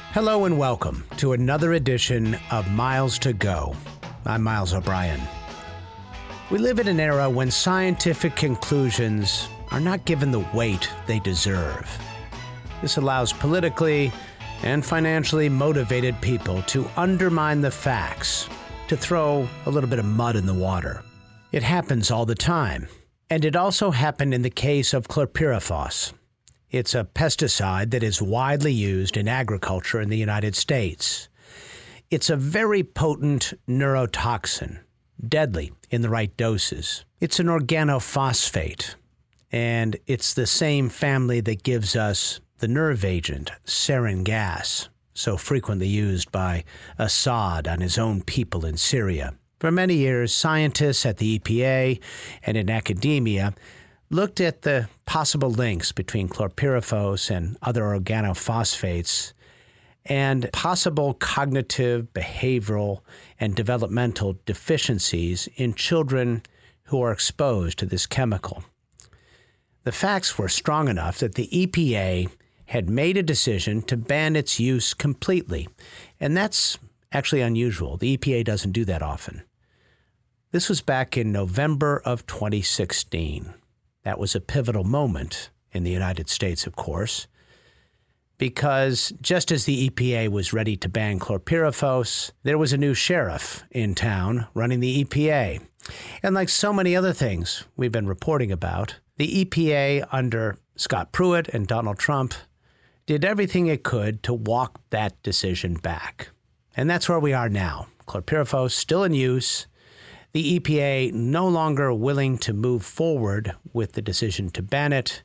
Hello and welcome to another edition of Miles to Go. I'm Miles O'Brien. We live in an era when scientific conclusions are not given the weight they deserve. This allows politically and financially motivated people to undermine the facts, to throw a little bit of mud in the water. It happens all the time, and it also happened in the case of chlorpyrifos. It's a pesticide that is widely used in agriculture in the United States. It's a very potent neurotoxin, deadly in the right doses. It's an organophosphate, and it's the same family that gives us the nerve agent, sarin gas, so frequently used by Assad on his own people in Syria. For many years, scientists at the EPA and in academia looked at the possible links between chlorpyrifos and other organophosphates and possible cognitive, behavioral, and developmental deficiencies in children who are exposed to this chemical. The facts were strong enough that the EPA had made a decision to ban its use completely, and that's actually unusual. The EPA doesn't do that often. This was back in November of 2016. That was a pivotal moment in the United States, of course, because just as the EPA was ready to ban chlorpyrifos, there was a new sheriff in town running the EPA. And like so many other things we've been reporting about, the EPA under Scott Pruitt and Donald Trump did everything it could to walk that decision back. And that's where we are now. Chlorpyrifos still in use. The EPA no longer willing to move forward with the decision to ban it.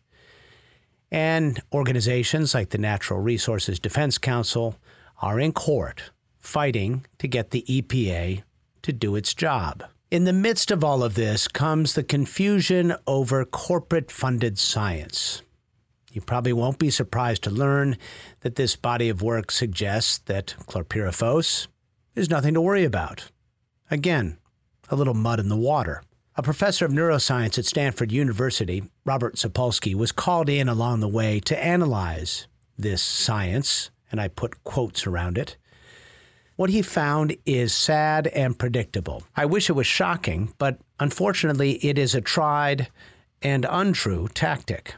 And organizations like the Natural Resources Defense Council are in court fighting to get the EPA to do its job. In the midst of all of this comes the confusion over corporate-funded science. You probably won't be surprised to learn that this body of work suggests that chlorpyrifos is nothing to worry about. Again, a little mud in the water. A professor of neuroscience at Stanford University, Robert Sapolsky, was called in along the way to analyze this science, and I put quotes around it. What he found is sad and predictable. I wish it was shocking, but unfortunately it is a tried and untrue tactic.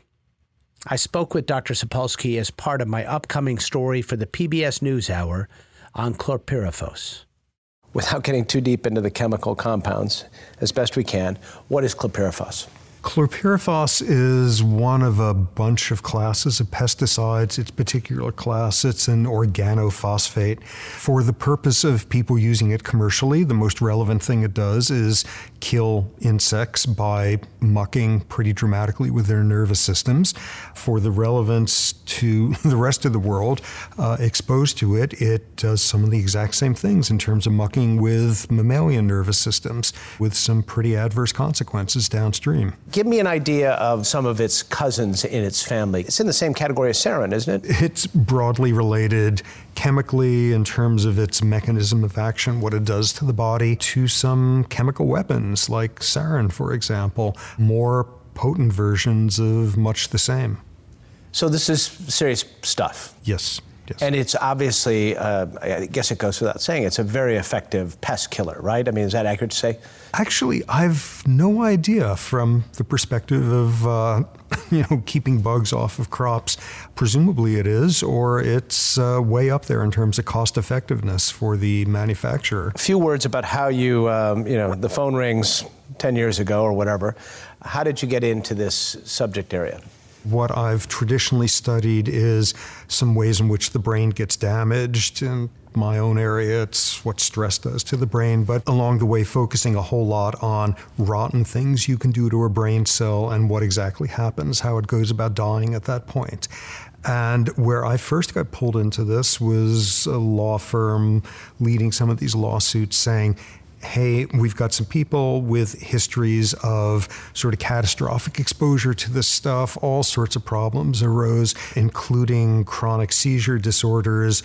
I spoke with Dr. Sapolsky as part of my upcoming story for the PBS NewsHour on chlorpyrifos. Without getting too deep into the chemical compounds, as best we can, what is chlorpyrifos? Chlorpyrifos is one of a bunch of classes of pesticides. Its particular class, it's an organophosphate. For the purpose of people using it commercially, the most relevant thing it does is kill insects by mucking pretty dramatically with their nervous systems. For the relevance to the rest of the world exposed to it, it does some of the exact same things in terms of mucking with mammalian nervous systems with some pretty adverse consequences downstream. Give me an idea of some of its cousins in its family. It's in the same category as sarin, isn't it? It's broadly related chemically in terms of its mechanism of action, what it does to the body, to some chemical weapons like sarin, for example, more potent versions of much the same. So this is serious stuff. Yes. Yes. And it's obviously, I guess it goes without saying, it's a very effective pest killer, right? I mean, is that accurate to say? Actually, I've no idea from the perspective of, keeping bugs off of crops. Presumably it is, or it's way up there in terms of cost effectiveness for the manufacturer. A few words about how you, the phone rings 10 years ago or whatever. How did you get into this subject area? What I've traditionally studied is some ways in which the brain gets damaged. In my own area, it's what stress does to the brain, but along the way focusing a whole lot on rotten things you can do to a brain cell and what exactly happens, how it goes about dying at that point. And where I first got pulled into this was a law firm leading some of these lawsuits saying, hey, we've got some people with histories of sort of catastrophic exposure to this stuff. All sorts of problems arose, including chronic seizure disorders.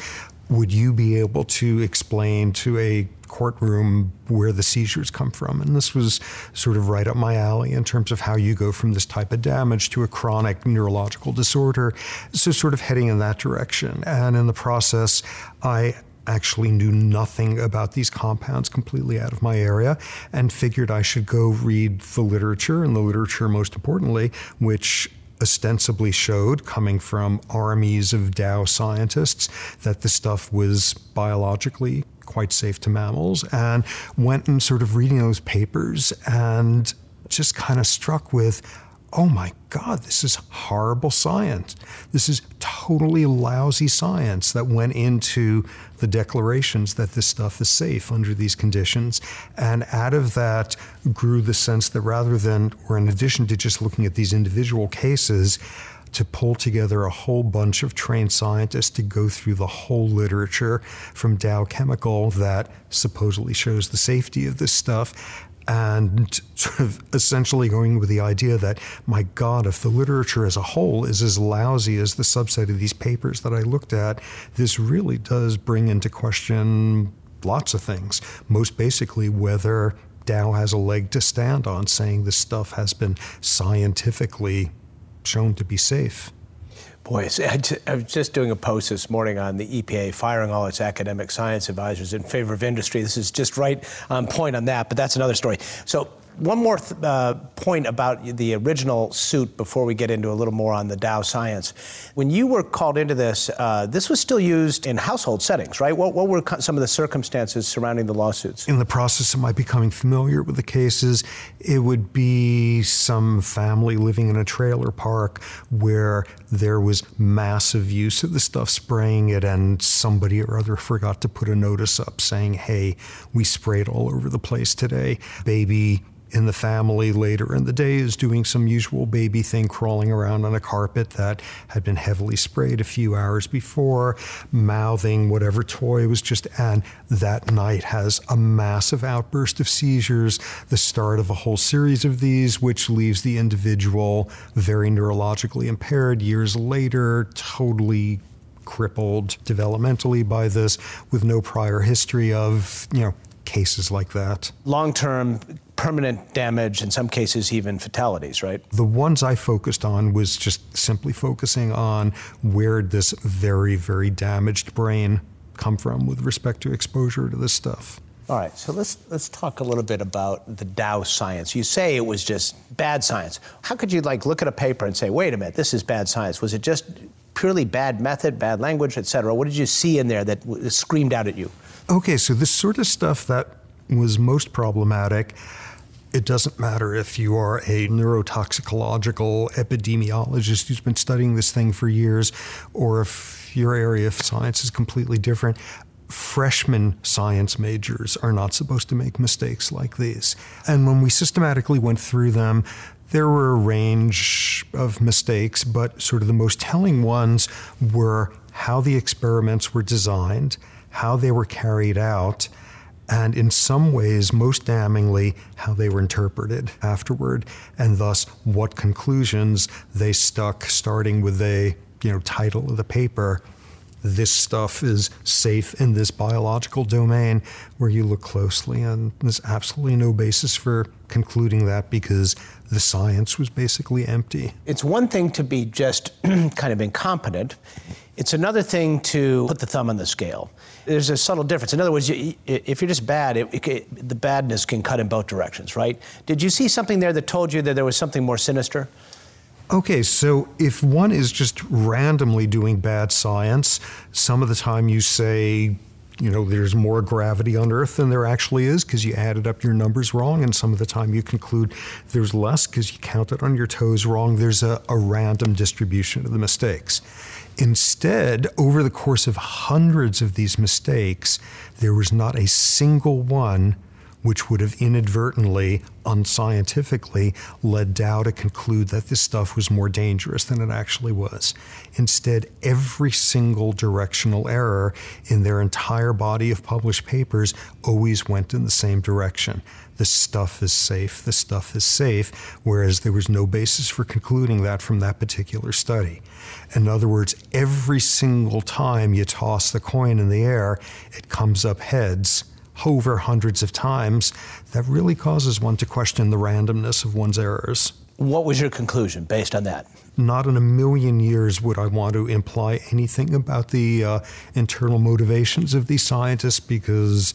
would you be able to explain to a courtroom where the seizures come from? And this was sort of right up my alley in terms of how you go from this type of damage to a chronic neurological disorder. So sort of heading in that direction. And in the process, I actually knew nothing about these compounds, completely out of my area, and figured I should go read the literature, and the literature, most importantly, which ostensibly showed, coming from armies of Dow scientists, that the stuff was biologically quite safe to mammals, and went and sort of reading those papers and just kind of struck with, oh my God, this is horrible science. This is totally lousy science that went into the declarations that this stuff is safe under these conditions. And out of that grew the sense that rather than, or in addition to just looking at these individual cases, to pull together a whole bunch of trained scientists to go through the whole literature from Dow Chemical that supposedly shows the safety of this stuff, and sort of essentially going with the idea that, my God, if the literature as a whole is as lousy as the subset of these papers that I looked at, this really does bring into question lots of things. Most basically, whether Dow has a leg to stand on saying this stuff has been scientifically shown to be safe. Boy, I was just doing a post this morning on the EPA firing all its academic science advisors in favor of industry. This is just right on point on that, but that's another story. So one more point about the original suit before we get into a little more on the Dow science. When you were called into this, this was still used in household settings, right? What were some of the circumstances surrounding the lawsuits? In the process of my becoming familiar with the cases, it would be some family living in a trailer park where there was massive use of the stuff, spraying it, and somebody or other forgot to put a notice up saying, hey, we sprayed all over the place today. Baby in the family later in the day is doing some usual baby thing, crawling around on a carpet that had been heavily sprayed a few hours before, mouthing whatever toy was just, and that night has a massive outburst of seizures, the start of a whole series of these, which leaves the individual very neurologically impaired years later, totally crippled developmentally by this, with no prior history of, cases like that. Long-term permanent damage, in some cases even fatalities, right? The ones I focused on was just simply focusing on where this very, very damaged brain come from with respect to exposure to this stuff. All right, so let's talk a little bit about the Dow science. You say it was just bad science. How could you look at a paper and say, wait a minute, this is bad science? Was it just purely bad method, bad language, et cetera? What did you see in there that screamed out at you? Okay, so this sort of stuff that was most problematic, it doesn't matter if you are a neurotoxicological epidemiologist who's been studying this thing for years, or if your area of science is completely different. Freshman science majors are not supposed to make mistakes like these. And when we systematically went through them, there were a range of mistakes, but sort of the most telling ones were how the experiments were designed, how they were carried out, and in some ways, most damningly, how they were interpreted afterward, and thus what conclusions they stuck, starting with the title of the paper. This stuff is safe in this biological domain, where you look closely, and there's absolutely no basis for concluding that because the science was basically empty. It's one thing to be just kind of incompetent. It's another thing to put the thumb on the scale. There's a subtle difference. In other words, if you're just bad, the badness can cut in both directions, right? Did you see something there that told you that there was something more sinister? Okay, so if one is just randomly doing bad science, some of the time you say, there's more gravity on Earth than there actually is because you added up your numbers wrong, and some of the time you conclude there's less because you counted on your toes wrong. There's a random distribution of the mistakes. Instead, over the course of hundreds of these mistakes, there was not a single one which would have inadvertently, unscientifically, led Dow to conclude that this stuff was more dangerous than it actually was. Instead, every single directional error in their entire body of published papers always went in the same direction. The stuff is safe, the stuff is safe, whereas there was no basis for concluding that from that particular study. In other words, every single time you toss the coin in the air, it comes up heads over hundreds of times. That really causes one to question the randomness of one's errors. What was your conclusion based on that? Not in a million years would I want to imply anything about the internal motivations of these scientists because,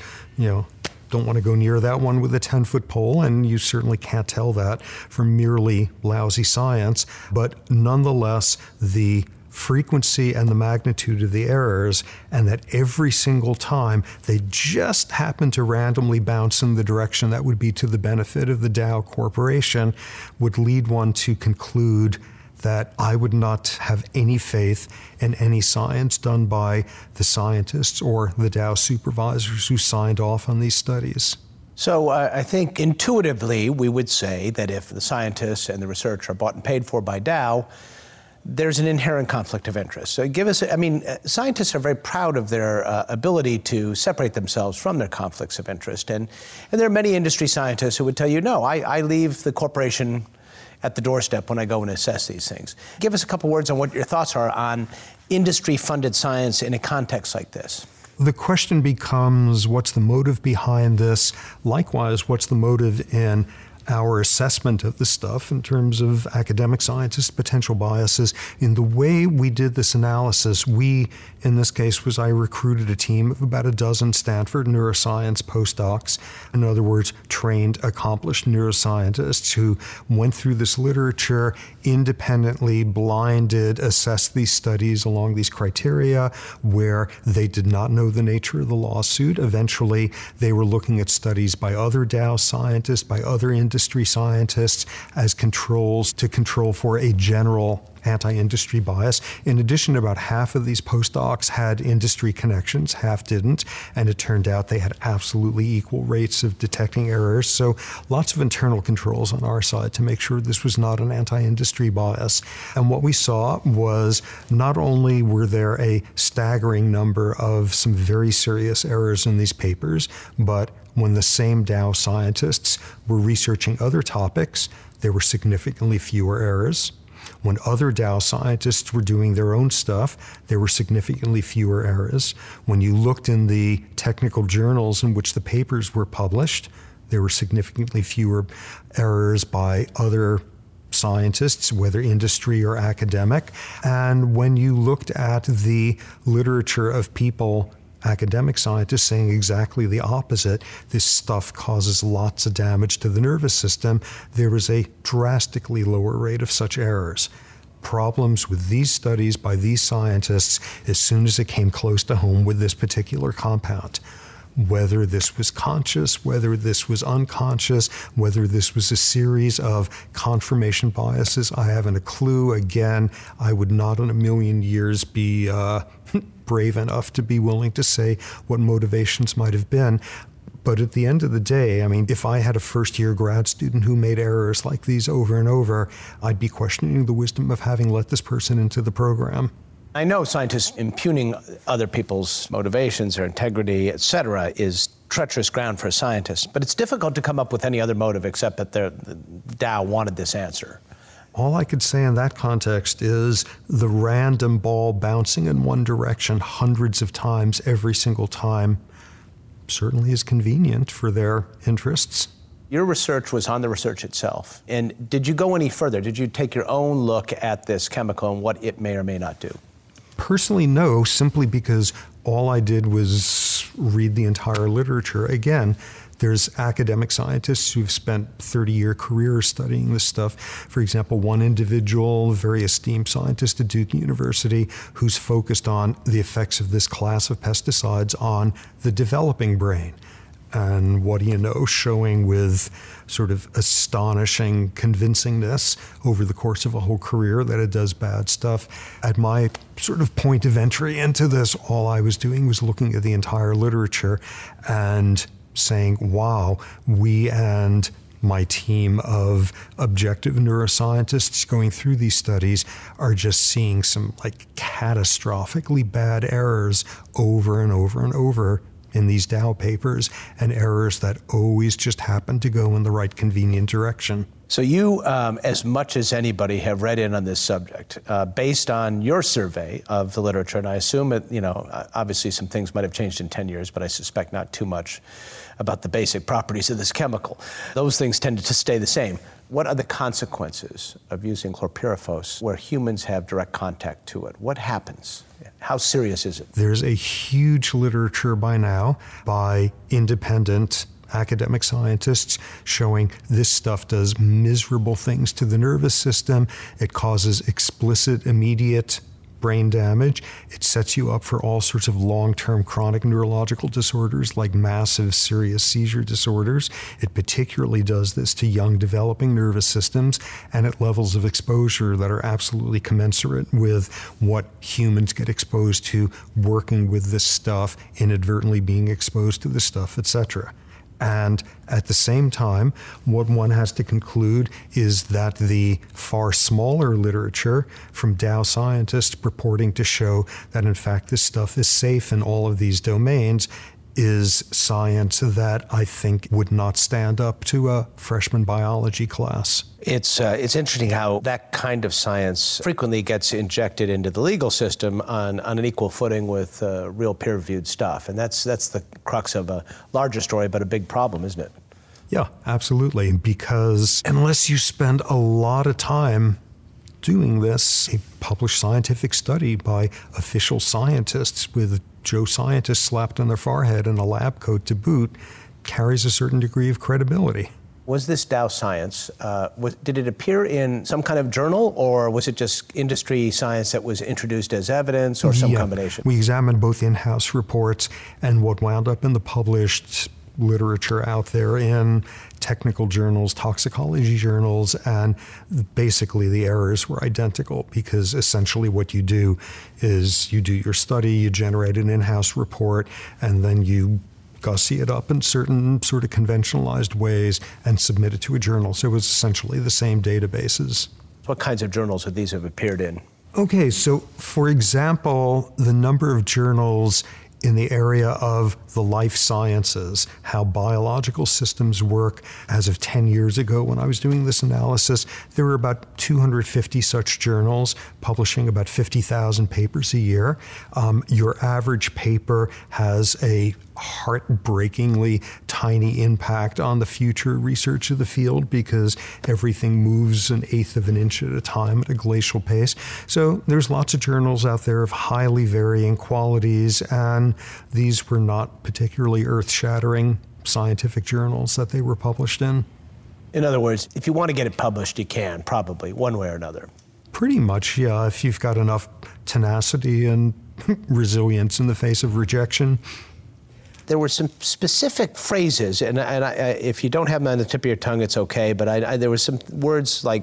don't want to go near that one with a 10-foot pole, and you certainly can't tell that from merely lousy science. But nonetheless, the frequency and the magnitude of the errors, and that every single time they just happen to randomly bounce in the direction that would be to the benefit of the Dow Corporation, would lead one to conclude that I would not have any faith in any science done by the scientists or the Dow supervisors who signed off on these studies. So I think intuitively we would say that if the scientists and the research are bought and paid for by Dow, there's an inherent conflict of interest. So scientists are very proud of their ability to separate themselves from their conflicts of interest. And there are many industry scientists who would tell you, no, I leave the corporation at the doorstep when I go and assess these things. Give us a couple words on what your thoughts are on industry-funded science in a context like this. The question becomes, what's the motive behind this? Likewise, what's the motive in our assessment of the stuff in terms of academic scientists' potential biases? In the way we did this analysis, in this case, I recruited a team of about a dozen Stanford neuroscience postdocs, in other words, trained, accomplished neuroscientists who went through this literature, independently, blinded, assessed these studies along these criteria where they did not know the nature of the lawsuit. Eventually, they were looking at studies by other Dow scientists, by other industry scientists as controls to control for a general anti-industry bias. In addition, about half of these postdocs had industry connections, half didn't, and it turned out they had absolutely equal rates of detecting errors. So lots of internal controls on our side to make sure this was not an anti-industry bias. And what we saw was not only were there a staggering number of some very serious errors in these papers, but when the same Dow scientists were researching other topics, there were significantly fewer errors. When other Dow scientists were doing their own stuff, there were significantly fewer errors. When you looked in the technical journals in which the papers were published, there were significantly fewer errors by other scientists, whether industry or academic. And when you looked at the literature of people, academic scientists, saying exactly the opposite, this stuff causes lots of damage to the nervous system, there was a drastically lower rate of such errors. Problems with these studies by these scientists as soon as it came close to home with this particular compound. Whether this was conscious, whether this was unconscious, whether this was a series of confirmation biases, I haven't a clue. Again, I would not in a million years be brave enough to be willing to say what motivations might have been. But at the end of the day, if I had a first-year grad student who made errors like these over and over, I'd be questioning the wisdom of having let this person into the program. I know scientists impugning other people's motivations, their integrity, et cetera, is treacherous ground for a scientist. But it's difficult to come up with any other motive except that the Dow wanted this answer. All I could say in that context is the random ball bouncing in one direction hundreds of times every single time certainly is convenient for their interests. Your research was on the research itself. And did you go any further? Did you take your own look at this chemical and what it may or may not do? Personally, no, simply because all I did was read the entire literature. Again, there's academic scientists who've spent 30-year careers studying this stuff. For example, one individual, a very esteemed scientist at Duke University, who's focused on the effects of this class of pesticides on the developing brain. And what do you know, showing with sort of astonishing convincingness over the course of a whole career that it does bad stuff. At my sort of point of entry into this, all I was doing was looking at the entire literature and saying, wow, we and my team of objective neuroscientists going through these studies are just seeing some like catastrophically bad errors over and over and over in these Dow papers, and errors that always just happen to go in the right convenient direction. So you, as much as anybody, have read in on this subject based on your survey of the literature, and I assume it, obviously some things might have changed in 10 years, but I suspect not too much about the basic properties of this chemical. Those things tended to stay the same. What are the consequences of using chlorpyrifos where humans have direct contact to it? What happens? How serious is it? There's a huge literature by now by independent academic scientists showing this stuff does miserable things to the nervous system. It causes explicit, immediate brain damage. It sets you up for all sorts of long-term chronic neurological disorders like massive serious seizure disorders. It particularly does this to young developing nervous systems and at levels of exposure that are absolutely commensurate with what humans get exposed to working with this stuff, inadvertently being exposed to this stuff, etc. And at the same time, what one has to conclude is that the far smaller literature from Dow scientists purporting to show that, in fact, this stuff is safe in all of these domains is science that I think would not stand up to a freshman biology class. It's interesting how that kind of science frequently gets injected into the legal system on an equal footing with real peer-reviewed stuff. And that's the crux of a larger story, but a big problem, isn't it? Yeah, absolutely. Because unless you spend a lot of time doing this, a published scientific study by official scientists with Joe scientists slapped on their forehead and a lab coat to boot carries a certain degree of credibility. Was this Dow science, did it appear in some kind of journal, or was it just industry science that was introduced as evidence, or some combination? We examined both in-house reports and what wound up in the published literature out there in technical journals, toxicology journals, and basically the errors were identical because essentially what you do is you do your study, you generate an in-house report, and then you gussy it up in certain sort of conventionalized ways and submit it to a journal. So it was essentially the same databases. What kinds of journals would these have appeared in? Okay, so for example, the number of journals in the area of the life sciences, how biological systems work. As of 10 years ago, when I was doing this analysis, there were about 250 such journals publishing about 50,000 papers a year. Your average paper has a heartbreakingly tiny impact on the future research of the field because everything moves an eighth of an inch at a time at a glacial pace. So there's lots of journals out there of highly varying qualities, and these were not particularly earth-shattering scientific journals that they were published in. In other words, if you want to get it published, you can, probably, one way or another. Pretty much, yeah, if you've got enough tenacity and resilience in the face of rejection. There were some specific phrases, and if you don't have them on the tip of your tongue, it's okay, but there were some words like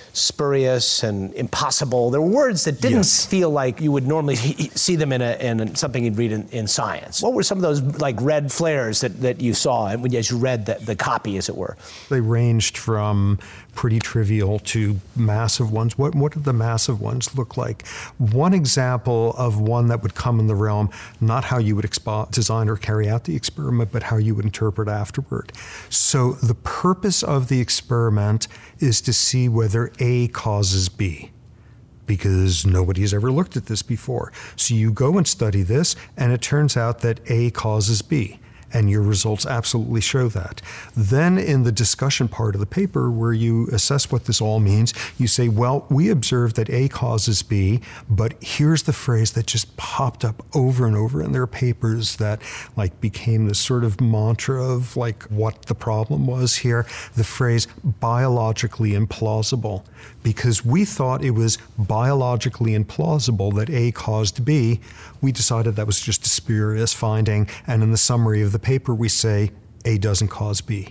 spurious and impossible. There were words that didn't feel like you would normally see them in something you'd read in science. What were some of those like red flares that you saw as you read the copy, as it were? They ranged from pretty trivial to massive ones. What did the massive ones look like? One example of one that would come in the realm, not how you would design or carry out the experiment, but how you would interpret afterward. So the purpose of the experiment is to see whether A causes B, because nobody's ever looked at this before. So you go and study this, and it turns out that A causes B. And your results absolutely show that. Then in the discussion part of the paper where you assess what this all means, you say, well, we observed that A causes B, but here's the phrase that just popped up over and over in their papers that like became this sort of mantra of like what the problem was here, the phrase biologically implausible. Because we thought it was biologically implausible that A caused B, we decided that was just a spurious finding, and in the summary of the paper we say A doesn't cause B.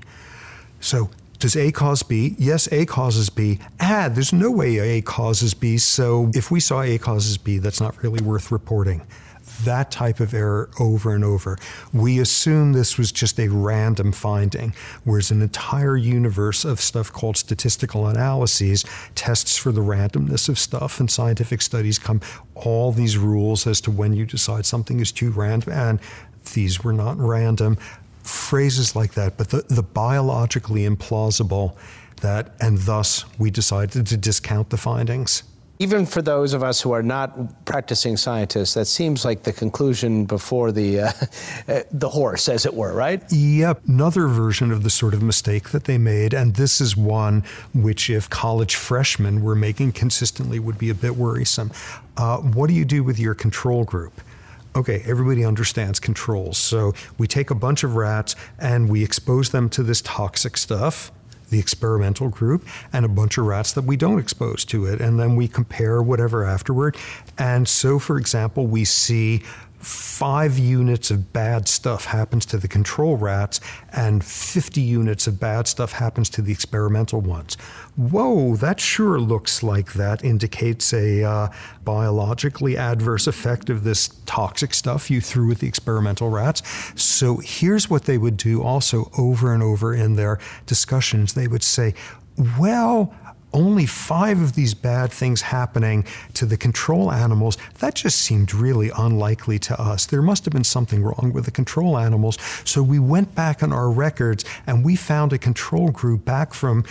So does A cause B? Yes, A causes B. There's no way A causes B, so if we saw A causes B, that's not really worth reporting. that type of error over and over. We assume this was just a random finding, whereas an entire universe of stuff called statistical analyses tests for the randomness of stuff, and scientific studies come all these rules as to when you decide something is too random, and these were not random. Phrases like that, but the biologically implausible, that, and thus we decided to discount the findings. Even for those of us who are not practicing scientists, that seems like the conclusion before the horse, as it were, right? Yep, another version of the sort of mistake that they made, and this is one which if college freshmen were making consistently would be a bit worrisome. What do you do with your control group? Okay, everybody understands controls. So we take a bunch of rats and we expose them to this toxic stuff, the experimental group, and a bunch of rats that we don't expose to it. And then we compare whatever afterward. And so, for example, we see 5 units of bad stuff happens to the control rats and 50 units of bad stuff happens to the experimental ones. Whoa, that sure looks like that indicates a biologically adverse effect of this toxic stuff you threw at the experimental rats. So here's what they would do also over and over in their discussions. They would say, well, only 5 of these bad things happening to the control animals, that just seemed really unlikely to us. There must have been something wrong with the control animals. So we went back on our records and we found a control group back from,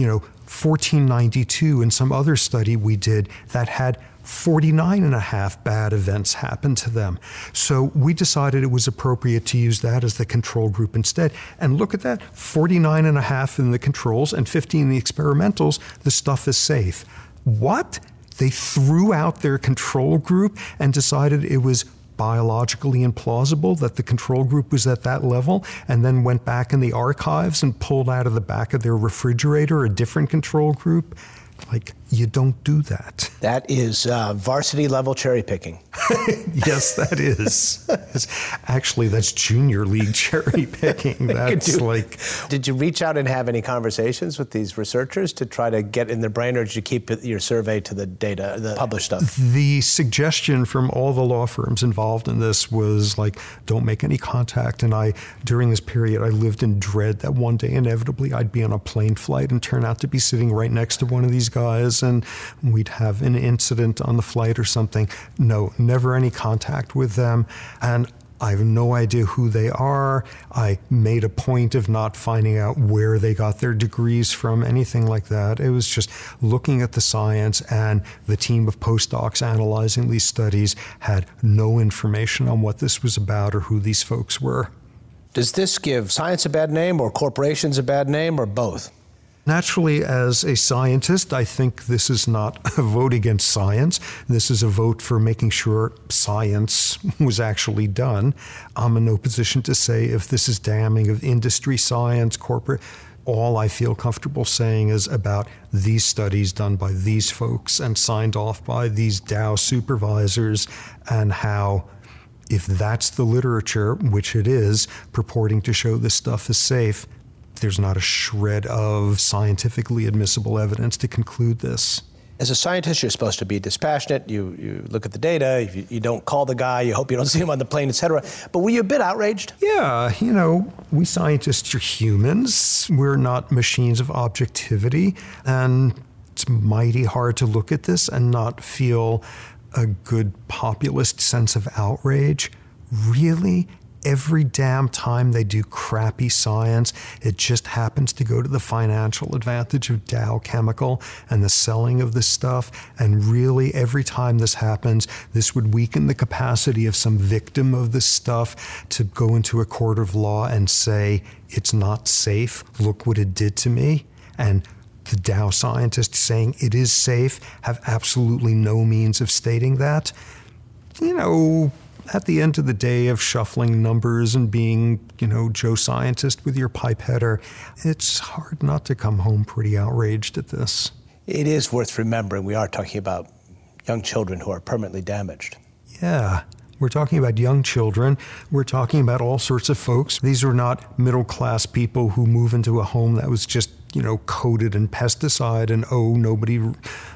1492 and some other study we did that had 49 and a half bad events happened to them. So we decided it was appropriate to use that as the control group instead. And look at that, 49 and a half in the controls and 50 in the experimentals, the stuff is safe. What? They threw out their control group and decided it was biologically implausible that the control group was at that level, and then went back in the archives and pulled out of the back of their refrigerator a different control group? Like, you don't do that. That is varsity level cherry picking. Yes, that is. Actually, that's junior league cherry picking. That's like. Did you reach out and have any conversations with these researchers to try to get in their brain, or did you keep your survey to the data, the published stuff? The suggestion from all the law firms involved in this was like, don't make any contact. And during this period, I lived in dread that one day inevitably I'd be on a plane flight and turn out to be sitting right next to one of these guys, and we'd have an incident on the flight or something. No, never any contact with them, and I have no idea who they are. I made a point of not finding out where they got their degrees from, anything like that. It was just looking at the science, and the team of postdocs analyzing these studies had no information on what this was about or who these folks were. Does this give science a bad name, or corporations a bad name, or both? Naturally, as a scientist, I think this is not a vote against science. This is a vote for making sure science was actually done. I'm in no position to say if this is damning of industry, science, corporate. All I feel comfortable saying is about these studies done by these folks and signed off by these Dow supervisors, and how, if that's the literature, which it is, purporting to show this stuff is safe, there's not a shred of scientifically admissible evidence to conclude this. As a scientist, you're supposed to be dispassionate. You look at the data. You don't call the guy. You hope you don't see him on the plane, etc. But were you a bit outraged? Yeah, we scientists are humans. We're not machines of objectivity. And it's mighty hard to look at this and not feel a good populist sense of outrage. Really? Every damn time they do crappy science, it just happens to go to the financial advantage of Dow Chemical and the selling of this stuff. And really, every time this happens, this would weaken the capacity of some victim of this stuff to go into a court of law and say, it's not safe, look what it did to me. And the Dow scientists saying it is safe have absolutely no means of stating that. At the end of the day of shuffling numbers and being, Joe Scientist with your pipeheader, it's hard not to come home pretty outraged at this. It is worth remembering we are talking about young children who are permanently damaged. Yeah. We're talking about young children. We're talking about all sorts of folks. These are not middle-class people who move into a home that was just, coated in pesticide and, nobody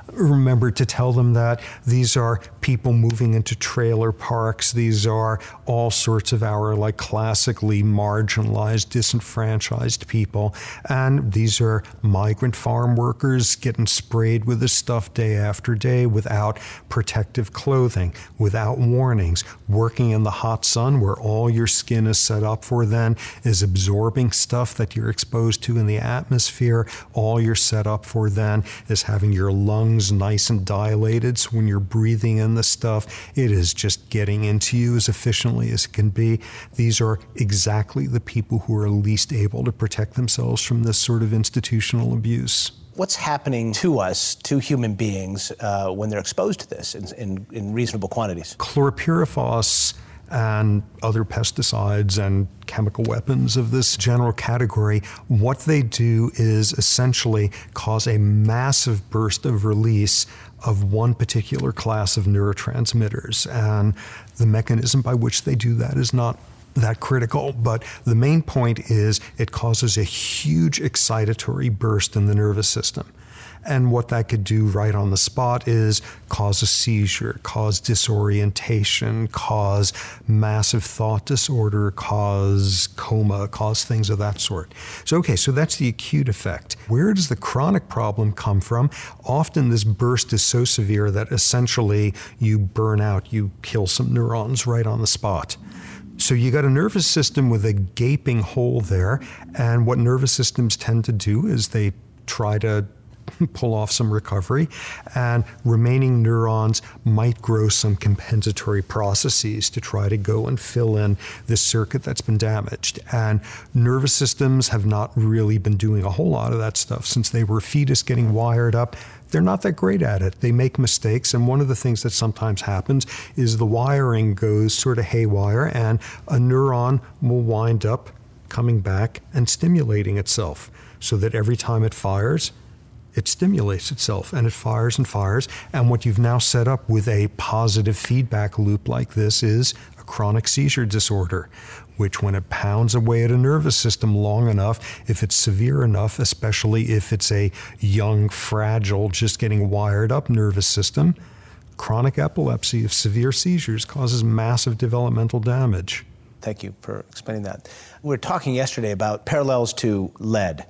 remember to tell them that these are people moving into trailer parks. These are all sorts of our classically marginalized, disenfranchised people. And these are migrant farm workers getting sprayed with this stuff day after day without protective clothing, without warnings, working in the hot sun where all your skin is set up for then is absorbing stuff that you're exposed to in the atmosphere. All you're set up for then is having your lungs nice and dilated, so when you're breathing in the stuff, it is just getting into you as efficiently as it can be. These are exactly the people who are least able to protect themselves from this sort of institutional abuse. What's happening to us, to human beings, when they're exposed to this in reasonable quantities? Chlorpyrifos and other pesticides and chemical weapons of this general category, what they do is essentially cause a massive burst of release of one particular class of neurotransmitters. And the mechanism by which they do that is not that critical, but the main point is it causes a huge excitatory burst in the nervous system. And what that could do right on the spot is cause a seizure, cause disorientation, cause massive thought disorder, cause coma, cause things of that sort. So that's the acute effect. Where does the chronic problem come from? Often this burst is so severe that essentially you burn out, you kill some neurons right on the spot. So you got a nervous system with a gaping hole there, and what nervous systems tend to do is they try to pull off some recovery, and remaining neurons might grow some compensatory processes to try to go and fill in this circuit that's been damaged. And nervous systems have not really been doing a whole lot of that stuff since they were a fetus getting wired up. They're not that great at it. They make mistakes, and one of the things that sometimes happens is the wiring goes sort of haywire, and a neuron will wind up coming back and stimulating itself, so that every time it fires, it stimulates itself, and it fires and fires. And what you've now set up with a positive feedback loop like this is a chronic seizure disorder, which when it pounds away at a nervous system long enough, if it's severe enough, especially if it's a young, fragile, just getting wired up nervous system, chronic epilepsy of severe seizures causes massive developmental damage. Thank you for explaining that. We were talking yesterday about parallels to lead.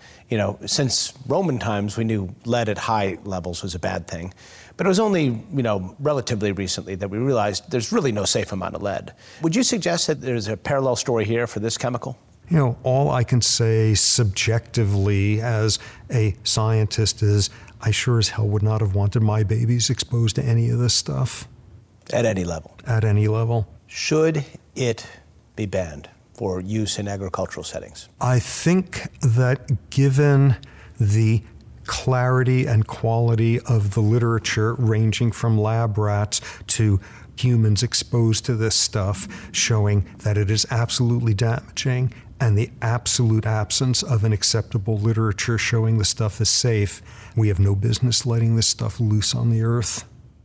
Since Roman times, we knew lead at high levels was a bad thing. But it was only, relatively recently that we realized there's really no safe amount of lead. Would you suggest that there's a parallel story here for this chemical? All I can say subjectively as a scientist is I sure as hell would not have wanted my babies exposed to any of this stuff. At any level? At any level. Should it be banned for use in agricultural settings? I think that given the clarity and quality of the literature ranging from lab rats to humans exposed to this stuff, showing that it is absolutely damaging, and the absolute absence of an acceptable literature showing the stuff is safe, we have no business letting this stuff loose on the earth.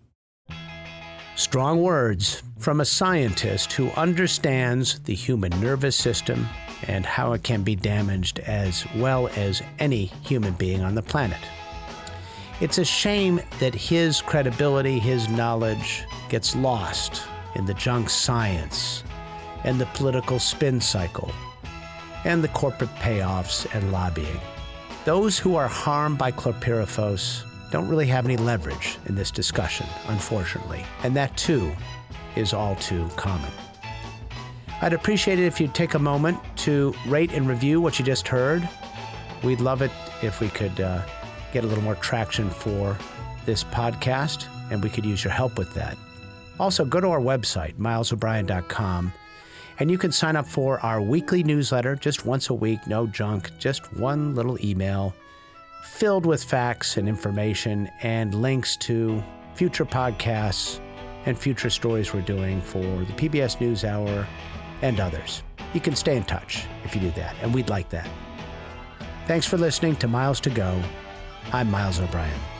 Strong words from a scientist who understands the human nervous system and how it can be damaged as well as any human being on the planet. It's a shame that his credibility, his knowledge gets lost in the junk science and the political spin cycle and the corporate payoffs and lobbying. Those who are harmed by chlorpyrifos don't really have any leverage in this discussion, unfortunately, and that too is all too common. I'd appreciate it if you'd take a moment to rate and review what you just heard. We'd love it if we could get a little more traction for this podcast, and we could use your help with that. Also, go to our website, milesobrien.com, and you can sign up for our weekly newsletter just once a week, no junk, just one little email filled with facts and information and links to future podcasts and future stories we're doing for the PBS NewsHour and others. You can stay in touch if you do that, and we'd like that. Thanks for listening to Miles to Go. I'm Miles O'Brien.